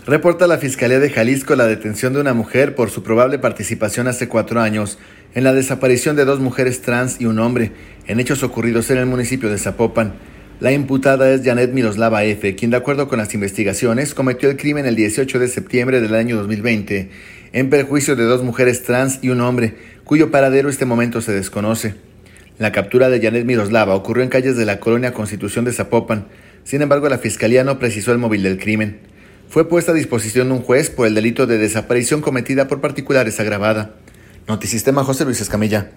Reporta la Fiscalía de Jalisco la detención de una mujer por su probable participación hace 4 años en la desaparición de 2 mujeres trans y un hombre, en hechos ocurridos en el municipio de Zapopan. La imputada es Janet Miroslava F., quien de acuerdo con las investigaciones cometió el crimen el 18 de septiembre del año 2020, en perjuicio de 2 mujeres trans y un hombre, cuyo paradero este momento se desconoce. La captura de Janet Miroslava ocurrió en calles de la colonia Constitución de Zapopan. Sin embargo, la Fiscalía no precisó el móvil del crimen. Fue puesta a disposición de un juez por el delito de desaparición cometida por particulares agravada. Notisistema, José Luis Escamilla.